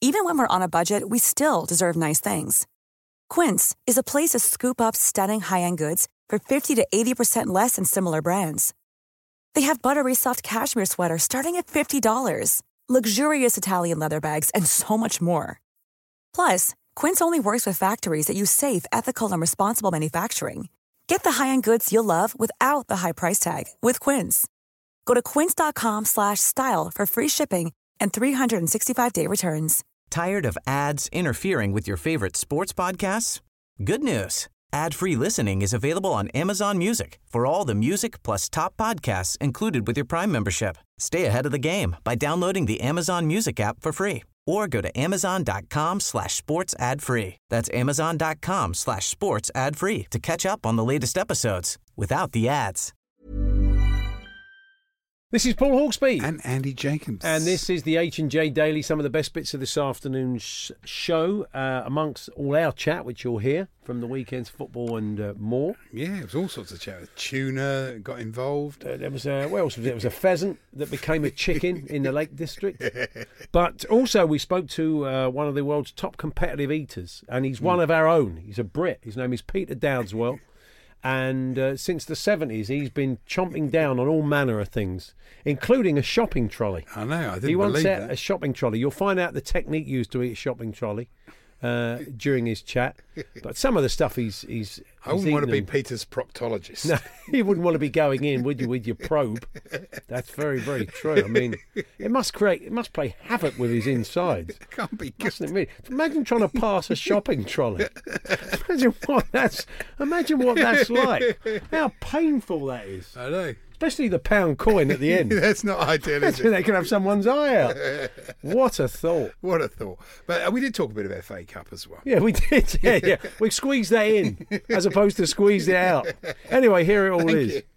Even when we're on a budget, we still deserve nice things. Quince is a place to scoop up stunning high-end goods for 50 to 80% less than similar brands. They have buttery soft cashmere sweaters starting at $50, luxurious Italian leather bags, and so much more. Plus, Quince only works with factories that use safe, ethical, and responsible manufacturing. Get the high-end goods you'll love without the high price tag with Quince. Go to quince.com/style for free shipping and 365-day returns. Tired of ads interfering with your favorite sports podcasts? Good news. Ad-free listening is available on Amazon Music for all the music plus top podcasts included with your Prime membership. Stay ahead of the game by downloading the Amazon Music app for free or go to amazon.com/sports ad free. That's amazon.com/sports ad free to catch up on the latest episodes without the ads. This is Paul Hawksbee. And Andy Jenkins. And this is the H&J Daily, some of the best bits of this afternoon's show, amongst all our chat, which you'll hear from the weekend's football and more. Yeah, it was all sorts of chat. Tuna got involved. There was what else was it? There was a pheasant that became a chicken in the Lake District. But also we spoke to one of the world's top competitive eaters, and he's one of our own. He's a Brit. His name is Peter Dowdeswell. And since the 70s, he's been chomping down on all manner of things, including a shopping trolley. I know, I didn't He once believe ate that. a shopping trolley. You'll find out the technique used to eat a shopping trolley during his chat. But some of the stuff he's I wouldn't want to be eaten- Peter's proctologist. No, you wouldn't want to be going in, would you, with your probe? That's very, very true. I mean, it must play havoc with his insides. It can't be good. Mustn't it really? Imagine trying to pass a shopping trolley. Imagine what that's like. How painful that is. I know. Especially the pound coin at the end. That's not ideal, is Imagine it? they could have someone's eye out. What a thought. What a thought. But we did talk a bit of FA Cup as well. Yeah, we did. Yeah. We squeezed that in as opposed to squeezed it out. Anyway, here it all is. you.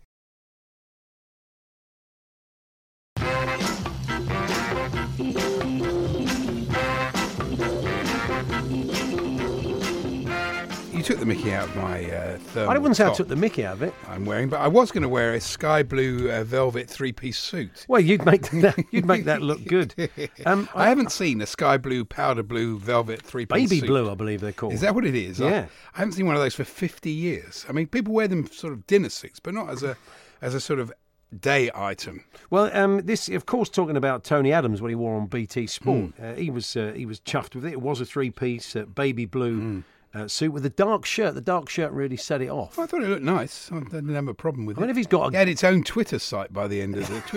You took the mickey out of my thermal I wouldn't say I top took the mickey out of it. I'm wearing, but I was going to wear a sky blue velvet three-piece suit. Well, you'd make that look good. I haven't seen a sky blue, powder blue, velvet three-piece Baby suit. blue, I believe they're called. Is that what it is? Yeah. I haven't seen one of those for 50 years. I mean, people wear them sort of dinner suits, but not as a sort of day item. Well, this, of course, talking about Tony Adams, what he wore on BT Sport. He was chuffed with it. It was a three-piece baby blue suit with a dark shirt. The dark shirt really set it off. I thought it looked nice. I didn't have a problem with I mean, it. if he's got It had its own Twitter site by the end of the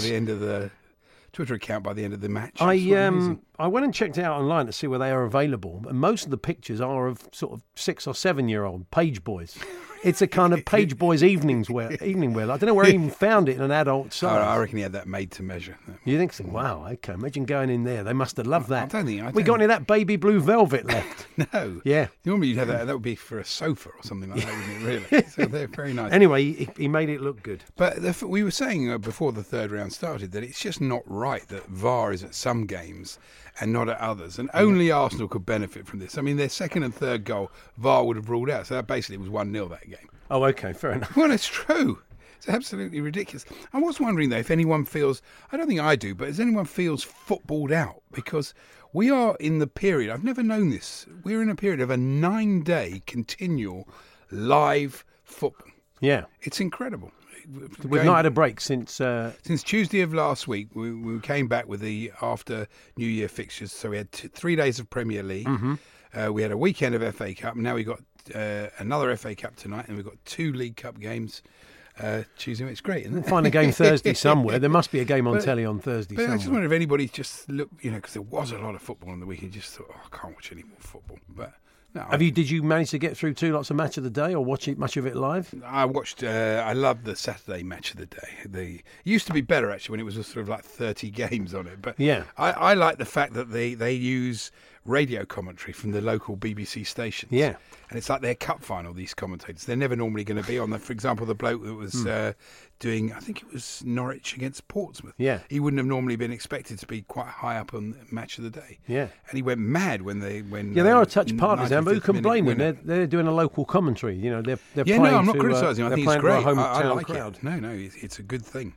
Twitter account by the end of the match. It's amazing. I went and checked it out online to see where they are available, and most of the pictures are of sort of 6 or 7 year old page boys. It's a kind of page boys evening wear. I don't know where he even found it in an adult size. I reckon he had that made to measure. You think so? Wow, okay. Imagine going in there. They must have loved that. I don't We got any of that baby blue velvet left? No. Yeah. Normally you'd have that. That would be for a sofa or something like that, wouldn't it? Really. So they're very nice. Anyway, he made it look good. But we were saying before the third round started that it's just not right that VAR is at some games and not at others. And only Arsenal could benefit from this. I mean, their second and third goal, VAR would have ruled out. So that basically was 1-0 that game. Oh, okay, fair enough. Well, it's true. It's absolutely ridiculous. I was wondering, though, if anyone feels, I don't think I do, but if anyone feels footballed out, because we are in the period, I've never known this, we're in a period of a 9-day continual live football. Yeah. It's incredible. We've not had a break since... Since Tuesday of last week, we came back with the after New Year fixtures. So we had 3 days of Premier League. Mm-hmm. We had a weekend of FA Cup. Now we got another FA Cup tonight, and we've got 2 League Cup games Tuesday. It's great, isn't it? Find a game Thursday somewhere. There must be a game on telly on Thursday But somewhere. I just wonder if anybody just looked, because there was a lot of football on the weekend, just thought, I can't watch any more football. But no, Did you manage to get through 2 lots of Match of the Day or watch much of it live? I watched. I loved the Saturday Match of the Day. It used to be better actually when it was sort of like 30 games on it. But yeah, I like the fact that they use radio commentary from the local BBC stations. Yeah, and it's like their cup final. These commentators, they're never normally going to be on. For example, the bloke that was doing, I think it was Norwich against Portsmouth. Yeah. He wouldn't have normally been expected to be quite high up on the match of the day. Yeah. And he went mad when Yeah, they are a touch partners, but who can blame them? winner. They're doing a local commentary. You know, they're Yeah, playing no, I'm not to, criticising. I they're think it's playing great. to a I hometown like crowd. it. No, it's a good thing.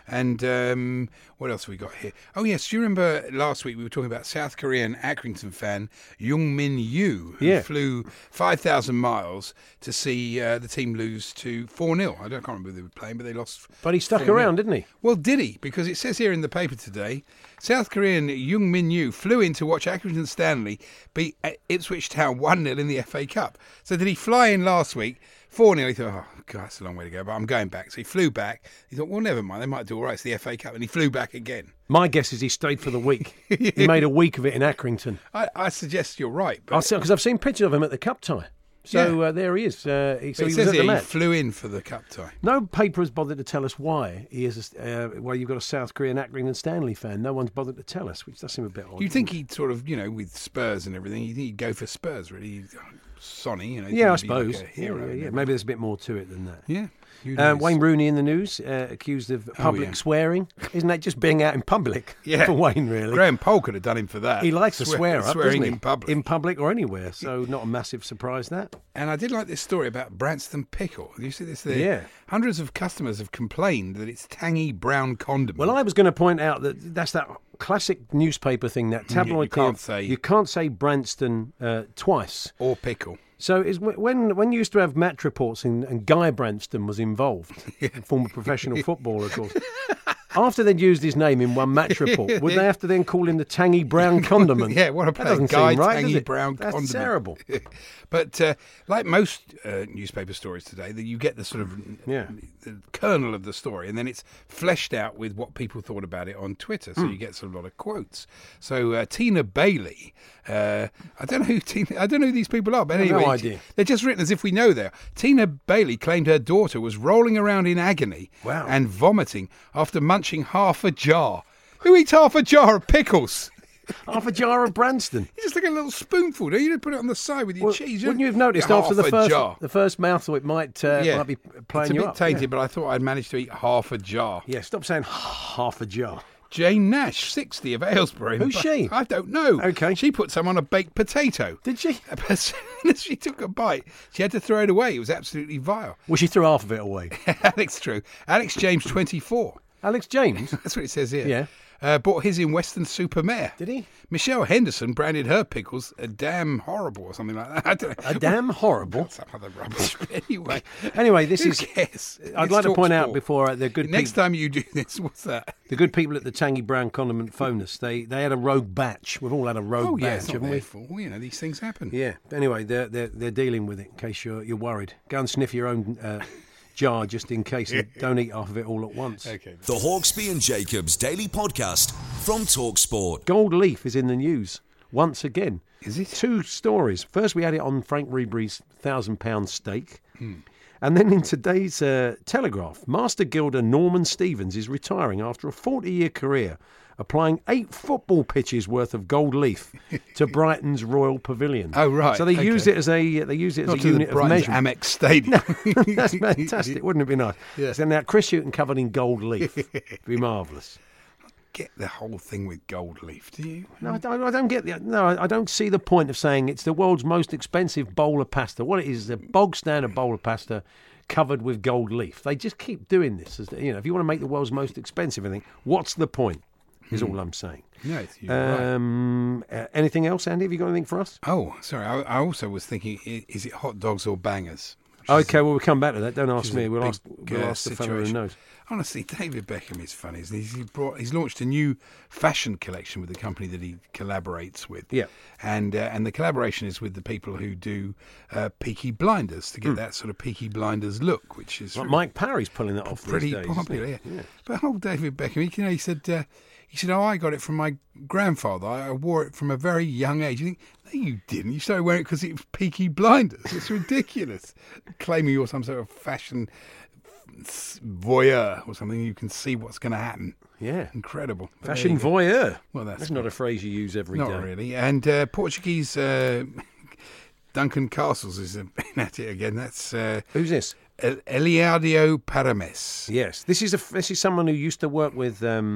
And what else have we got here? Oh, yes. Do you remember last week we were talking about South Korean Accrington fan Jung Min Yoo, who flew 5,000 miles to see the team lose to 4-0. I can't remember who they were playing, but they lost. But he stuck 4-0. around, didn't he? Well, did he? Because it says here in the paper today, South Korean Jung Min Yoo flew in to watch Accrington Stanley beat Ipswich Town 1-0 in the FA Cup. So did he fly in last week? 4-0, he thought, oh, God, that's a long way to go, but I'm going back. So he flew back. He thought, well, never mind, they might do all right. It's the FA Cup. And he flew back again. My guess is he stayed for the week. He made a week of it in Accrington. I suggest you're right. Because I've seen pictures of him at the cup tie. So there he is. So he it was says at the here he match. flew in for the cup tie. No paper has bothered to tell us why he is. Why you've got a South Korean Accrington Stanley fan. No one's bothered to tell us, which does seem a bit odd. You'd think he'd sort of, with Spurs and everything, you'd think he'd go for Spurs, really. Sonny, Yeah, I he'd be like suppose. a hero. Yeah. Maybe there's a bit more to it than that. Yeah. Who knows? Wayne Rooney in the news, accused of public swearing. Isn't that just being out in public for Wayne, really? Graham Poll could have done him for that. He likes to swear up, swearing doesn't he? in public. In public or anywhere, so not a massive surprise, that. And I did like this story about Branston Pickle. Do you see this there? Yeah. Hundreds of customers have complained that it's tangy brown condiment. Well, I was going to point out that that's that classic newspaper thing, that tabloid thing. You can't say Branston twice. Or Pickle. So it's when you used to have match reports and Guy Branston was involved, former professional footballer, of course. After they'd used his name in one match report, would they have to then call him the tangy brown condiment? Yeah, what a that doesn't Guy seem right, tangy does it? brown That's condiment. terrible. But like most newspaper stories today, that you get the sort of the kernel of the story, and then it's fleshed out with what people thought about it on Twitter. So you get sort of a lot of quotes. So Tina Bailey, I don't know who these people are, but anyway, no idea. They're just written as if we know them. Tina Bailey claimed her daughter was rolling around in agony and vomiting after munching half a jar. Who eats half a jar of pickles? Half a jar of Branston. You just like a little spoonful, don't you? You put it on the side with your cheese. Wouldn't you have noticed after the first mouthful it might be playing you up? It's a bit tainted, but I thought I'd managed to eat half a jar. Yeah, stop saying half a jar. Jane Nash, 60, of Aylesbury. Who's she? I don't know. Okay. She put some on a baked potato. Did she? As soon as she took a bite, she had to throw it away. It was absolutely vile. Well, she threw half of it away. Alex James, 24. Alex James? That's what it says here. Yeah. Bought his in Weston-super-Mare. Did he? Michelle Henderson branded her pickles a damn horrible or something like that. I don't know. A damn horrible? Some other rubbish. But anyway, this who is... cares? I'd like to point out before the good Next time you do this, what's that? The good people at the Tangy Brown Condiment phoned us. They had a rogue batch. We've all had a rogue batch, it's not haven't we? their fault. These things happen. Yeah. Anyway, they're dealing with it in case you're worried. Go and sniff your own... jar just in case, and don't eat half of it all at once. Okay. The Hawksbee and Jacobs Daily Podcast from TalkSport. Gold Leaf is in the news once again. Is it? 2 stories. First, we had it on Frank Ribery's £1,000 stake. And then in today's Telegraph, Master Gilder Norman Stevens is retiring after a 40-year career, applying 8 football pitches worth of gold leaf to Brighton's Royal Pavilion. Oh right! So they use it as a unit of measurement. Amex Stadium. That's fantastic, wouldn't it be nice? Yeah. So now Chris Hughton covered in gold leaf. It'd be marvellous. Get the whole thing with gold leaf, do you? No, I don't get the. No, I don't see the point of saying it's the world's most expensive bowl of pasta. What it is a bog standard bowl of pasta covered with gold leaf. They just keep doing this. If you want to make the world's most expensive thing, what's the point? Is all I'm saying. No, you're right. Anything else, Andy? Have you got anything for us? Oh, sorry. I also was thinking, is it hot dogs or bangers? Okay, well, we'll come back to that. Don't ask me. We'll ask the fellow who knows. Honestly, David Beckham is funny. He's launched a new fashion collection with the company that he collaborates with. Yeah. And the collaboration is with the people who do Peaky Blinders to get that sort of Peaky Blinders look, which is... Like Mike Parry's pulling that off pretty these days, popular, yeah. But old David Beckham, he said... He said, I got it from my grandfather. I wore it from a very young age. You think, no, you didn't. You started wearing it because it was Peaky Blinders. It's ridiculous. Claiming you're some sort of fashion voyeur or something. You can see what's going to happen. Yeah. Incredible. But Fashion voyeur. Well, that's not a phrase you use every day. Not really. And Portuguese... Duncan Castles is at it again. That's who's this? Eliadio Parames. Yes, this is someone who used to work with.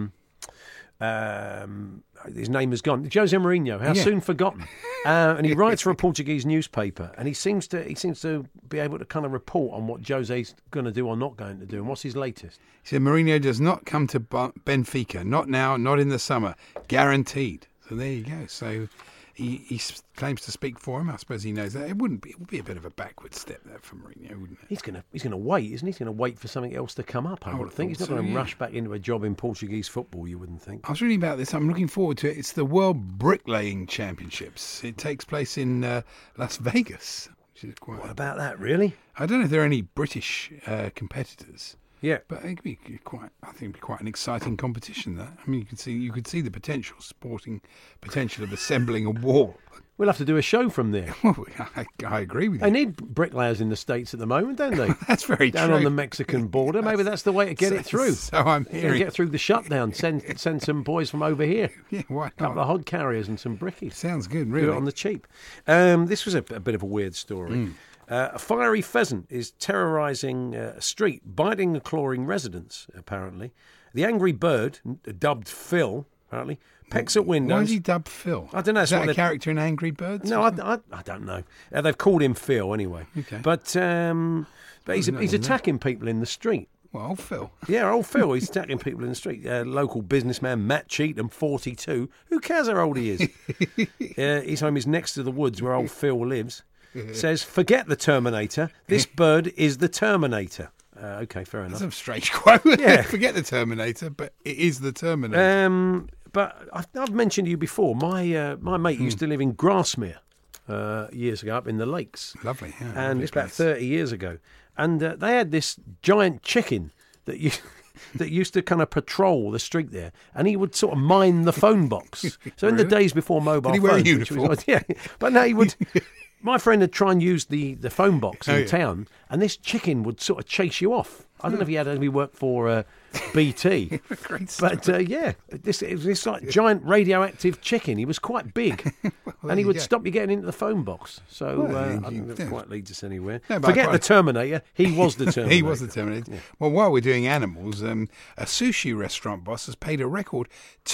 His name has gone. Jose Mourinho. How soon forgotten? And he writes for a Portuguese newspaper, and he seems to be able to kind of report on what Jose's going to do or not going to do. And what's his latest? He said Mourinho does not come to Benfica. Not now. Not in the summer. Guaranteed. So there you go. So he claims to speak for him. I suppose he knows that. It would be a bit of a backward step there for Mourinho, wouldn't it? He's going to wait, isn't he? He's going to wait for something else to come up, I would think. He's not going to rush back into a job in Portuguese football, you wouldn't think. I was reading about this. I'm looking forward to it. It's the World Bricklaying Championships. It takes place in Las Vegas. Which is quite. What about that, really? I don't know if there are any British competitors. Yeah, but it could be quite. I think it'd be quite an exciting competition. That I mean, you could see the sporting potential of assembling a wall. We'll have to do a show from there. Well, I agree with you. They need bricklayers in the States at the moment, don't they? That's very Down true. on the Mexican border. Maybe that's the way to get it through. So I'm hearing. Get through the shutdown. Send some boys from over here. Yeah, why not? A couple of hod carriers and some brickies. Sounds good, Do really. it on the cheap. This was a bit of a weird story. A fiery pheasant is terrorising a street, biting and clawing residents, apparently. The angry bird, dubbed Phil, apparently, pecks at windows. Why is he dubbed Phil? I don't know. Is that a character in Angry Birds? No, I don't know. They've called him Phil anyway. Okay. But he's attacking people in the street. Well, old Phil. Yeah, old Phil. He's attacking people in the street. Local businessman Matt Cheatham, 42. Who cares how old he is? His home is next to the woods where old Phil lives. Says, forget the Terminator. This bird is the Terminator. Okay, fair enough. That's a strange quote. Yeah. Forget the Terminator, but it is the Terminator. But I've mentioned to you before, my mate used to live in Grasmere years ago up in the lakes. Lovely, yeah. And it's about 30 years ago. And they had this giant chicken that used to kind of patrol the street there, and he would sort of mine the phone box. So in the days before mobile Did he phones, wear a uniform? but no, he would. My friend would try and use the phone box in town, and this chicken would sort of chase you off. I don't know if he had any work for BT, Great story. but this like giant radioactive chicken. He was quite big, and he would stop you getting into the phone box. So I don't know if it quite leads us anywhere. No, but Forget the Terminator. He was the Terminator. He was the Terminator. Yeah. Well, while we're doing animals, a sushi restaurant boss has paid a record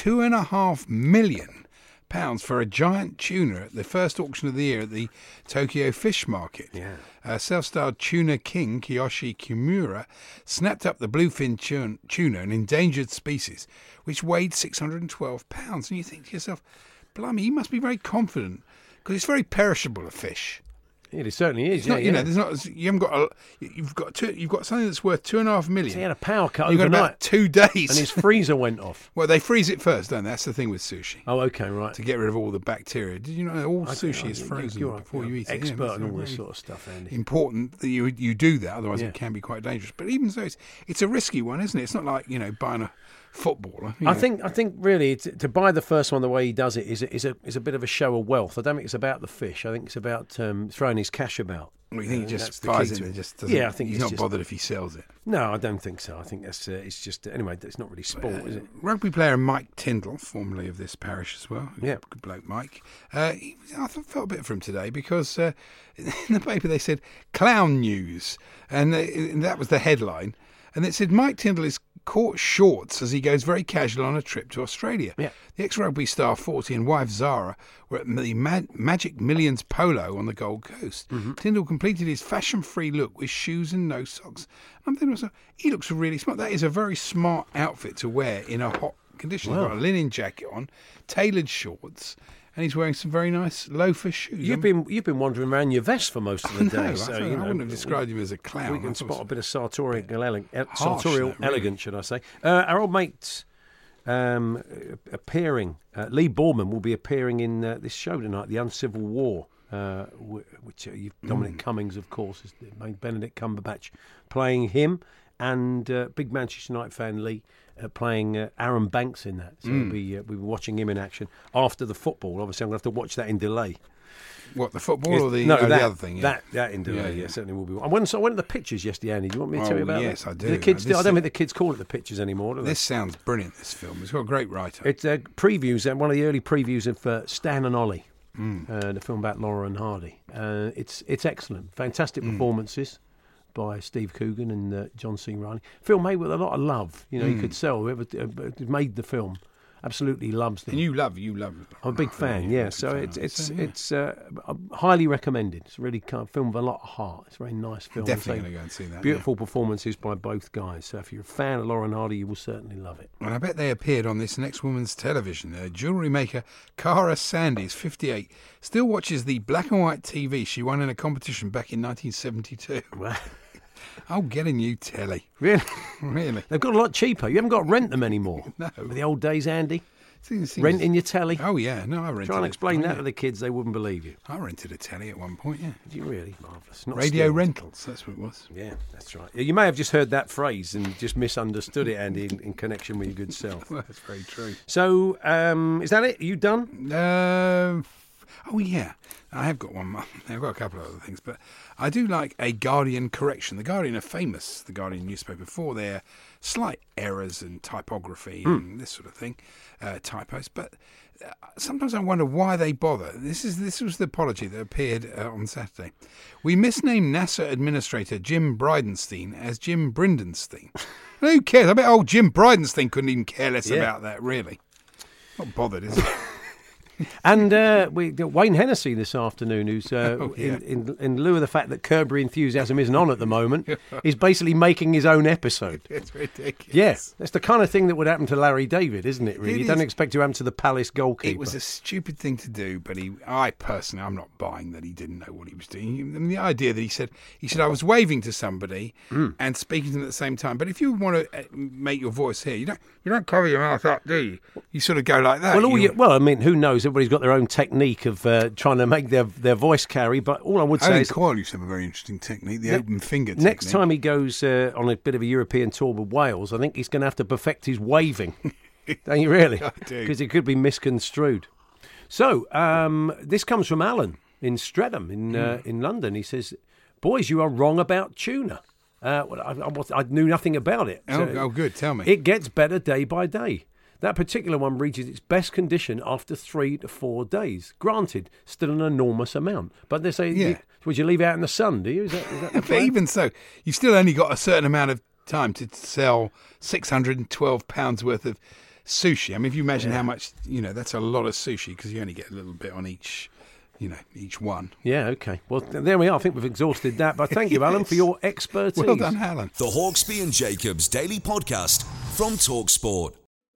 £2.5 million for a giant tuna at the first auction of the year at the Tokyo Fish Market. Yeah. Self-styled tuna king Kiyoshi Kimura snapped up the bluefin tuna, an endangered species, which weighed 612 pounds. And you think to yourself, blimey, he must be very confident because it's very perishable, a fish. It certainly is. It's not, there's not. You haven't got. You've got something that's worth $2.5 million. So he had a power cut You've got overnight. about 2 days, And his freezer went off. Well, they freeze it first, don't they? That's the thing with sushi. Oh, okay, right. To get rid of all the bacteria. Did you know all sushi is frozen before you eat it? Expert Yeah, and all this very sort of stuff, Andy. important that you do that, otherwise it can be quite dangerous. But even so, it's a risky one, isn't it? It's not like buying a footballer. I think really to buy the first one the way he does it is a bit of a show of wealth. I don't think it's about the fish. I think it's about throwing his cash about. Well, you think he just that's the buys key it to and it. just doesn't? Yeah, I think he's it's not just- bothered if he sells it. No, I don't think so. I think that's it's just anyway. It's not really sport, is it? Rugby player Mike Tyndall, formerly of this parish as well. Yeah. Good bloke, Mike. I felt a bit for him today because in the paper they said clown news, and that was the headline. And it said Mike Tyndall is caught shorts as he goes very casual on a trip to Australia. Yeah. The ex-rugby star 40 and wife Zara were at the Magic Millions Polo on the Gold Coast. Mm-hmm. Tyndall completed his fashion-free look with shoes and no socks. I'm thinking to myself, he looks really smart. That is a very smart outfit to wear in a hot condition. He's got a linen jacket on, tailored shorts, and he's wearing some very nice loafer shoes. You've been wandering around your vest for most of the day, No, so I wouldn't have described him as a clown. We can I thought it spot a bit of sartorial harsh, though, really. elegance, should I say? Our old mate appearing, Lee Borman will be appearing in this show tonight, The Uncivil War, which Dominic Cummings, of course, is Benedict Cumberbatch playing him, and big Manchester United fan Lee playing Aaron Banks in that. So we'll be watching him in action after the football. Obviously, I'm going to have to watch that in delay. What, the football or the other thing? Yeah. That in delay, yeah, certainly will be. I went to the pictures yesterday, Andy. Do you want me to tell you about that? Yes, I do. The kids, I don't think the kids call it the pictures anymore, do they? This sounds brilliant, this film. It's got a great writer. It's previews, one of the early previews of Stan and Ollie, the film about Laura and Hardy. It's excellent. Fantastic performances. by Steve Coogan and John C. Reilly. Film made with a lot of love. You know, you could tell whoever made the film absolutely loves them. And you love. I'm a big fan, yeah. So it's highly recommended. It's really kind of film with a lot of heart. It's a very nice film. Definitely going to go and see that. Beautiful performances by both guys. So if you're a fan of Lauren Hardy, you will certainly love it. And I bet they appeared on This Next Woman's Television. Jewellery maker Cara Sandys, 58, still watches the black and white TV she won in a competition back in 1972. Wow. I'll get a new telly. Really? Really? They've got a lot cheaper. You haven't got to rent them anymore. No. With the old days, Andy. Seems- Renting your telly. Oh, yeah. No, I rented Try and it. explain Oh, that yeah. to the kids. They wouldn't believe you. I rented a telly at one point, yeah. Did you really? Marvellous. Not Radio still. rentals, that's what it was. Yeah, that's right. You may have just heard that phrase and just misunderstood it, Andy, in connection with your good self. Well, that's very true. So, is that it? Are you done? Oh, yeah. I have got one. I've got a couple of other things, but I do like a Guardian correction. The Guardian are famous, the Guardian newspaper, for their slight errors and typography and this sort of thing, typos. But sometimes I wonder why they bother. This was the apology that appeared on Saturday. We misnamed NASA administrator Jim Bridenstine as Jim Brindenstine. Who cares? I bet old Jim Bridenstine couldn't even care less about that, really. Not bothered, is it? And we got Wayne Hennessy this afternoon, who's in lieu of the fact that Curb Your Enthusiasm isn't on at the moment, is basically making his own episode. It's ridiculous. Yes, that's the kind of thing that would happen to Larry David, isn't it? Really, It you don't is. expect to happen to the Palace goalkeeper. It was a stupid thing to do, but I'm not buying that he didn't know what he was doing. I mean, the idea that he said, I was waving to somebody and speaking to them at the same time. But if you want to make your voice hear, you don't cover your mouth up, do you? You sort of go like that. Well, I mean, who knows? Everybody's got their own technique of trying to make their voice carry. But all I would say is, Coyle used to have a very interesting technique, the open finger technique. next time he goes on a bit of a European tour with Wales, I think he's going to have to perfect his waving. Don't you really? I do. Because it could be misconstrued. So this comes from Alan in Streatham in London. He says, "Boys, you are wrong about tuna." I knew nothing about it. Oh, good. Tell me. It gets better day by day. That particular one reaches its best condition after 3 to 4 days. Granted, still an enormous amount. But they say, would you leave it out in the sun, do you? Is that the But plan? even so, you've still only got a certain amount of time to sell £612 worth of sushi. I mean, if you imagine how much, that's a lot of sushi because you only get a little bit on each one. Yeah, okay. Well, there we are. I think we've exhausted that. But thank you, Alan, for your expertise. Well done, Alan. The Hawksby and Jacobs Daily Podcast from TalkSport.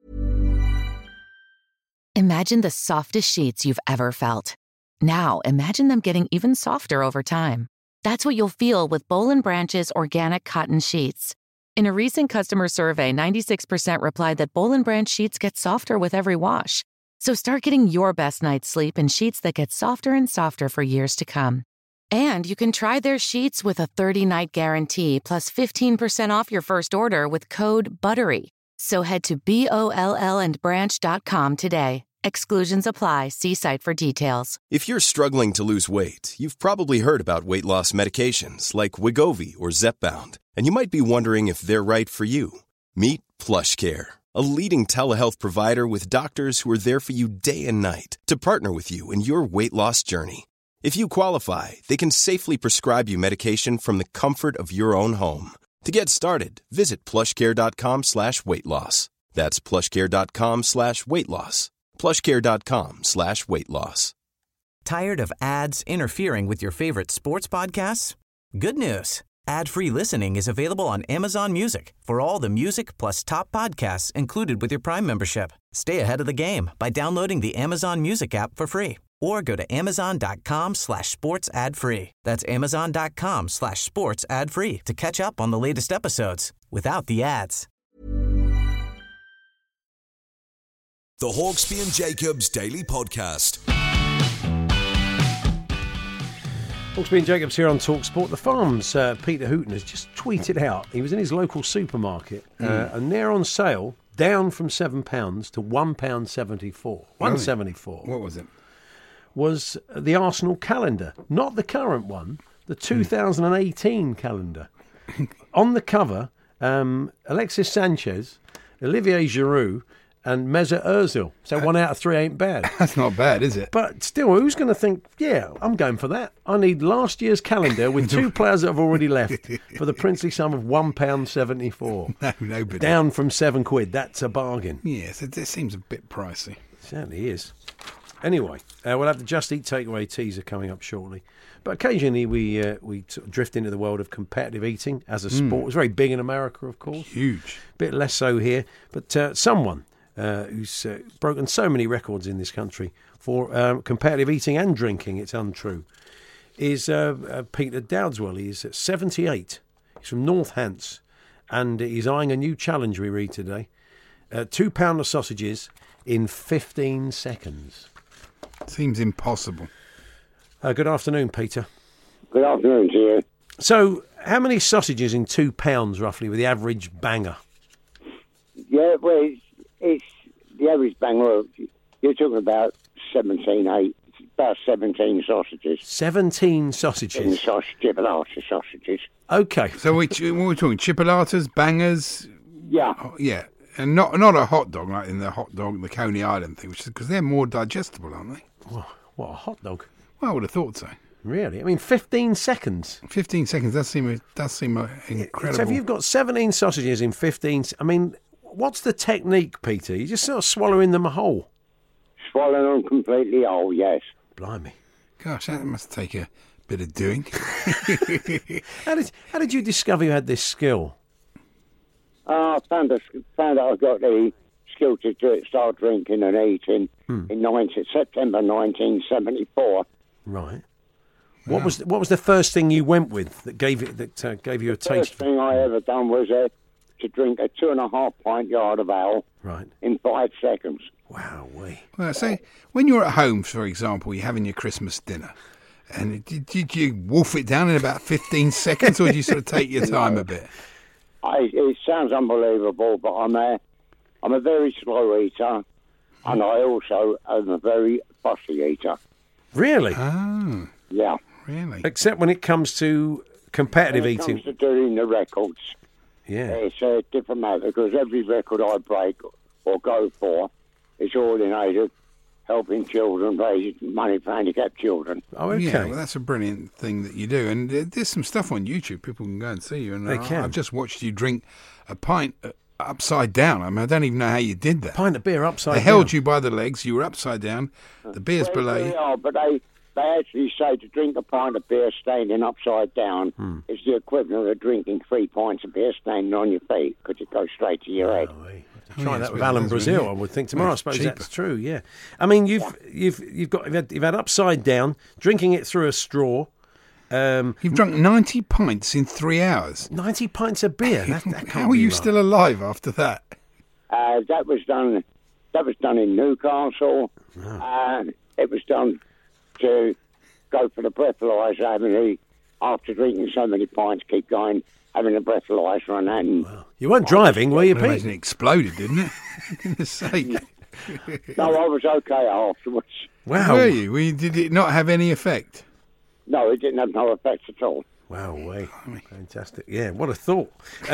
Imagine the softest sheets you've ever felt. Now, imagine them getting even softer over time. That's what you'll feel with Boll & Branch's organic cotton sheets. In a recent customer survey, 96% replied that Boll & Branch sheets get softer with every wash. So start getting your best night's sleep in sheets that get softer and softer for years to come. And you can try their sheets with a 30-night guarantee plus 15% off your first order with code BUTTERY. So head to BOLLandbranch.com today. Exclusions apply. See site for details. If you're struggling to lose weight, you've probably heard about weight loss medications like Wegovy or Zepbound, and you might be wondering if they're right for you. Meet PlushCare, a leading telehealth provider with doctors who are there for you day and night to partner with you in your weight loss journey. If you qualify, they can safely prescribe you medication from the comfort of your own home. To get started, visit plushcare.com/weightloss. That's plushcare.com/weightloss. plushcare.com/weightloss. Tired of ads interfering with your favorite sports podcasts? Good news. Ad-free listening is available on Amazon Music for all the music plus top podcasts included with your Prime membership. Stay ahead of the game by downloading the Amazon Music app for free or go to amazon.com/sports ad free. That's amazon.com/sports ad free to catch up on the latest episodes without the ads. The Hawksby and Jacobs Daily Podcast. Hawksby and Jacobs here on TalkSport. The Farm's Peter Hooton has just tweeted out. He was in his local supermarket and they're on sale down from £7 to £1.74. £1.74. What was it? Was the Arsenal calendar, not the current one, the 2018 calendar. On the cover, Alexis Sanchez, Olivier Giroud, and Mesut Ozil. So 1 out of 3 ain't bad. That's not bad, is it? But still, who's going to think, yeah, I'm going for that? I need last year's calendar with 2 players that have already left for the princely sum of £1.74. No, nobody. Down from £7. That's a bargain. Yes, it seems a bit pricey. It certainly is. Anyway, we'll have the Just Eat Takeaway teaser coming up shortly. But occasionally we sort of drift into the world of competitive eating as a sport. It's very big in America, of course. Huge. A bit less so here. But someone who's broken so many records in this country for competitive eating and drinking, it's untrue, is Peter Dowdeswell. He's 78. He's from North Hants, and he's eyeing a new challenge, we read today. 2 pound of sausages in 15 seconds. Seems impossible. Good afternoon, Peter. Good afternoon to you. So, how many sausages in 2 pounds, roughly, with the average banger? Yeah, well, it's the average banger. You're talking about 17 sausages. 17 sausages? In chipolata sausages. Okay. So what we're talking, chipolatas, bangers? Yeah. Oh, yeah. And not a hot dog like in the hot dog, the Coney Island thing, which is because they're more digestible, aren't they? What, a hot dog? Well, I would have thought so. Really? I mean, 15 seconds. 15 seconds does seem incredible. So if you've got 17 sausages in 15, I mean, what's the technique, Peter? You just sort of swallowing them whole? Swallowing them completely whole, yes. Blimey. Gosh, that must take a bit of doing. How did you discover you had this skill? I found out I got the skill to start drinking and eating in September 1974. Right. What was the first thing you went with that gave you a taste? The first thing I ever done was to drink a 2.5 pint yard of ale in 5 seconds. Wow, Well, so when you're at home, for example, you're having your Christmas dinner, and did you wolf it down in about 15 seconds, or did you sort of take your time a bit? It sounds unbelievable, but I'm a very slow eater, and I also am a very fussy eater. Really? Oh. Yeah. Really? Except when it comes to competitive when it eating. comes to doing the records, it's a different matter, because every record I break or go for is all in aid of helping children, raise money for handicapped children. Oh, okay. Yeah, well, that's a brilliant thing that you do. And there's some stuff on YouTube. People can go and see you. And They can. I've just watched you drink a pint upside down. I mean, I don't even know how you did that. Pint of beer upside down. They held you by the legs. You were upside down. The beer's below you. Yeah, but they actually say to drink a pint of beer standing upside down is the equivalent of drinking 3 pints of beer standing on your feet, because it goes straight to your head. Try that with well, Alan that's Brazil, really- I would think tomorrow. I suppose cheaper. that's true. Yeah, I mean you've had upside down, drinking it through a straw. You've drunk 90 pints in 3 hours. 90 pints of beer. That can't How are be you right. still alive after that? That was done in Newcastle. It was done to go for the breathalyzer, after drinking so many pints, keep going, having a breathalyzer on that. And You weren't driving, were you, I imagine Pete? it exploded, didn't it? For goodness sake. no, I was okay afterwards. Wow. Were you? Did it not have any effect? No, it didn't have no effect at all. Wow, way. Fantastic. Yeah, what a thought.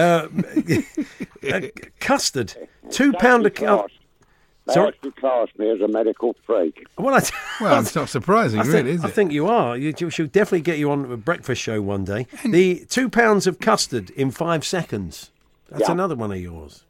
Custard. £2 a cup. They Sorry? actually classed me as a medical freak. Well, Well, it's not surprising, really, is it? I think you are. You should definitely get you on a breakfast show one day. The £2 of custard in 5 seconds. That's Yeah. another one of yours.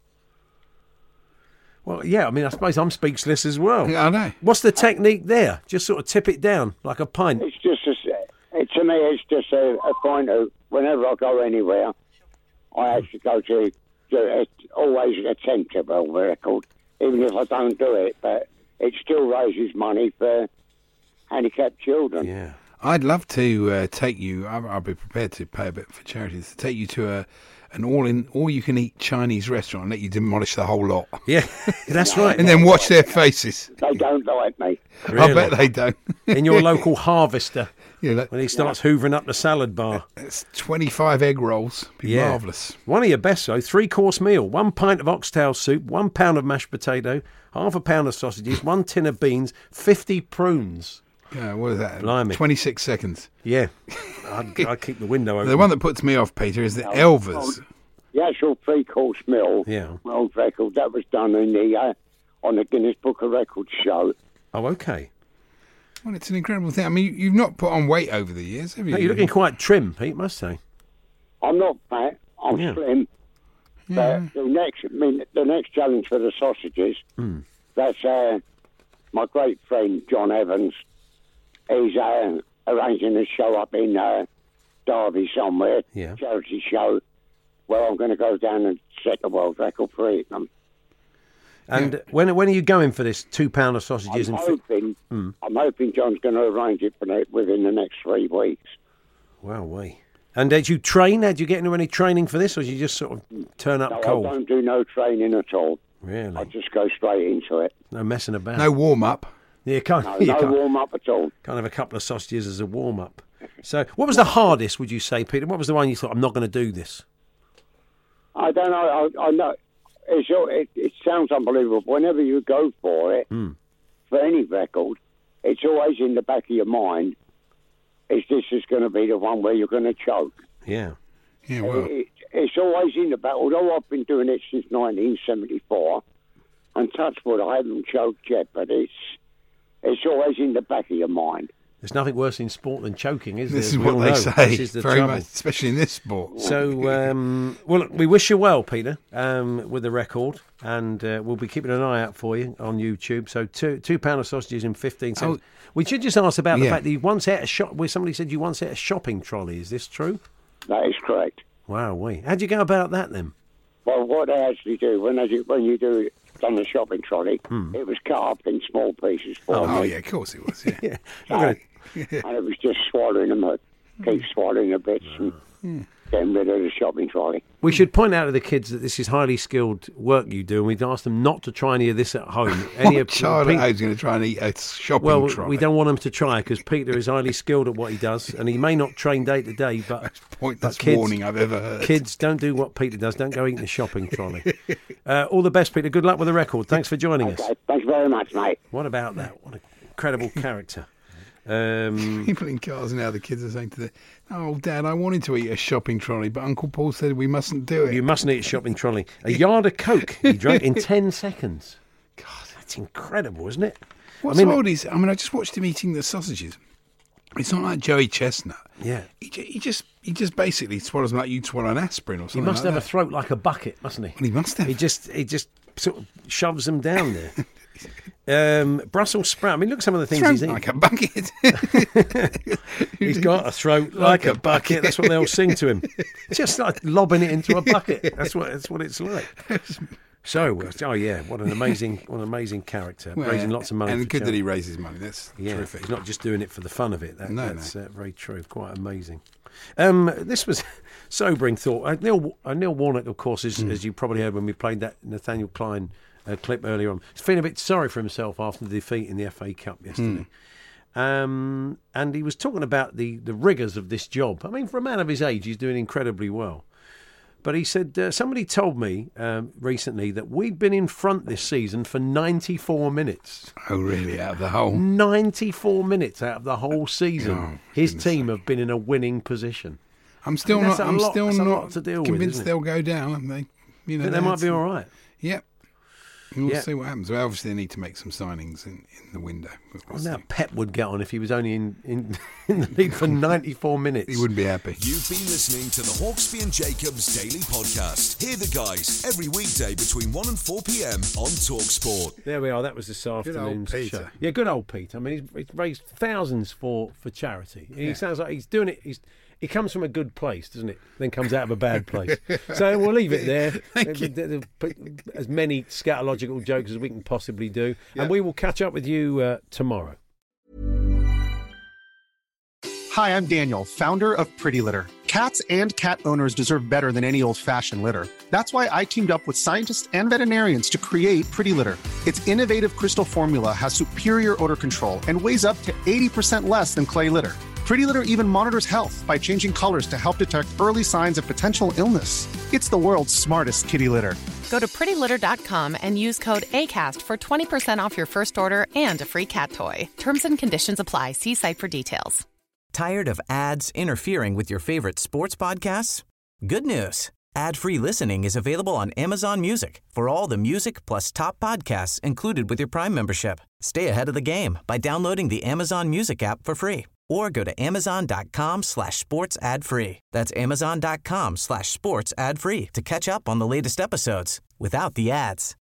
Well, yeah, I mean, I suppose I'm speechless as well. Yeah, I know. What's the technique there? Just sort of tip it down like a pint. It's just to me, it's just a point of whenever I go anywhere, I actually go to always attempt to build a record, even if I don't do it. But it still raises money for handicapped children. Yeah. I'd love to take you. I'll be prepared to pay a bit for charities. To take you to an all-you-can-eat Chinese restaurant and let you demolish the whole lot, Yeah, that's right. and then watch their faces. They don't like me. I Really? bet they don't. In your local harvester Yeah, look, when he starts hoovering up the salad bar. it's 25 egg rolls. Be marvellous. One of your best, though, 3-course meal. 1 pint of oxtail soup, 1 pound of mashed potato, half a pound of sausages, 1 tin of beans, 50 prunes. Yeah, what is that? Blimey. 26 seconds. Yeah, I'd keep the window open. The one that puts me off, Peter, is the Elvers. The actual 3-course meal, Yeah. world record, that was done in the on the Guinness Book of Records show. Oh, okay. Well, it's an incredible thing. I mean, you've not put on weight over the years, have you? No, you're looking quite trim, Pete, must say. I'm not fat. I'm slim. Yeah. But the next challenge for the sausages, that's my great friend John Evans. He's arranging a show up in Derby somewhere, charity show, where I'm going to go down and set the world record for eating them. And when are you going for this 2 pound of sausages? I'm hoping John's going to arrange it within the next 3 weeks. Wow, way. And did you train? Did you get into any training for this, or did you just sort of turn up cold? I don't do no training at all. Really? I just go straight into it. No messing about. No warm up. Yeah, can't. No warm up at all. Can't have a couple of sausages as a warm up. So, what was the hardest? Would you say, Peter? What was the one you thought, I'm not going to do this? I don't know. I know. It sounds unbelievable. Whenever you go for it, for any record, it's always in the back of your mind, this is going to be the one where you're going to choke. Yeah. Yeah, well. It's always in the back. Although I've been doing it since 1974, and touch wood, I haven't choked yet, but it's always in the back of your mind. There's nothing worse in sport than choking, is there? This is what they say, This is the very trouble. much, especially in this sport. So, well, look, we wish you well, Peter, with the record, and we'll be keeping an eye out for you on YouTube. So, two pound of sausages in 15 seconds. We should just ask about the fact that you once ate a shop. Where somebody said you once ate a shopping trolley. Is this true? That is correct. Wow, how'd you go about that then? Well, what they actually do when you do it on the shopping trolley, it was cut up in small pieces for me. Oh, yeah, of course it was. Yeah. And it was just swallowing them, keep swallowing the bits and getting rid of the shopping trolley. We should point out to the kids that this is highly skilled work you do, and we'd ask them not to try any of this at home. What child at home is going to try and eat a shopping trolley? We don't want them to try, because Peter is highly skilled at what he does, and he may not train day to day, but... That's pointless warning I've ever heard. Kids, don't do what Peter does. Don't go eating the shopping trolley. All the best, Peter. Good luck with the record. Thanks for joining us. Thanks very much, mate. What about that? What an incredible character. People in cars now, the kids are saying to them, "Oh, Dad, I wanted to eat a shopping trolley, but Uncle Paul said we mustn't do it." You mustn't eat a shopping trolley. A yard of Coke he drank in 10 seconds. God, that's incredible, isn't it? What's odd is, I just watched him eating the sausages. It's not like Joey Chestnut. Yeah. He just basically swallows them like you'd swallow an aspirin or something. He must like have that. a throat like a bucket, mustn't he? Well, he must have. He just sort of shoves them down there. Brussels sprout. I mean, look at some of the things he's eating. Like a bucket. He's got a throat like a bucket. That's what they all sing to him. Just like lobbing it into a bucket. That's what it's like. So, what an amazing character, raising lots of money. And for good charity. that he raises money. That's terrific. He's not just doing it for the fun of it. That's very true. Quite amazing. This was sobering thought. Neil Warnock, of course, as you probably heard when we played that Nathaniel Klein clip earlier on, he's feeling a bit sorry for himself after the defeat in the FA Cup yesterday. And he was talking about the rigours of this job. I mean, for a man of his age, he's doing incredibly well. But he said, somebody told me recently that we'd been in front this season for 94 minutes. Oh, really? Out of the whole? 94 minutes out of the whole season. His team have been in a winning position. I'm still not convinced they'll go down, haven't they? But they might be all right. Yep. We'll see what happens. Well, obviously, they need to make some signings in the window. Well, now Pep would get on if he was only in the league for 94 minutes. He wouldn't be happy. You've been listening to the Hawksby and Jacobs Daily Podcast. Hear the guys every weekday between 1 and 4 p.m. on TalkSport. There we are. That was this afternoon's Good old Peter. show. Yeah, good old Pete. I mean, he's raised thousands for charity. He sounds like he's doing it. He comes from a good place, doesn't it? Then comes out of a bad place. So we'll leave it there. As many scatological jokes as we can possibly do. And we will catch up with you tomorrow. Hi, I'm Daniel, founder of Pretty Litter. Cats and cat owners deserve better than any old-fashioned litter. That's why I teamed up with scientists and veterinarians to create Pretty Litter. Its innovative crystal formula has superior odor control and weighs up to 80% less than clay litter. Pretty Litter even monitors health by changing colors to help detect early signs of potential illness. It's the world's smartest kitty litter. Go to prettylitter.com and use code ACAST for 20% off your first order and a free cat toy. Terms and conditions apply. See site for details. Tired of ads interfering with your favorite sports podcasts? Good news. Ad-free listening is available on Amazon Music for all the music plus top podcasts included with your Prime membership. Stay ahead of the game by downloading the Amazon Music app for free or go to amazon.com/sports ad free. That's amazon.com/sports ad free to catch up on the latest episodes without the ads.